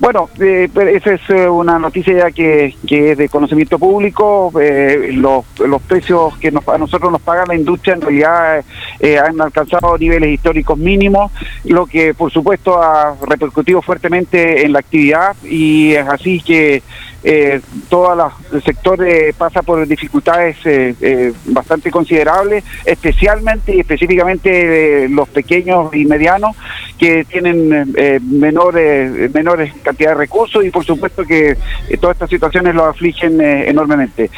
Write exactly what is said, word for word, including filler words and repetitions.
Bueno, eh, esa es eh, una noticia ya que, que es de conocimiento público. Eh, los, los precios que nos, a nosotros nos paga la industria en realidad eh, han alcanzado niveles históricos mínimos, lo que por supuesto ha repercutido fuertemente en la actividad, y es así que eh, todo la, el sector eh, pasa por dificultades eh, eh, bastante considerables, especialmente y específicamente eh, los pequeños y medianos, que tienen eh, menores menores cantidad de recursos, y por supuesto que eh, todas estas situaciones los afligen eh, enormemente.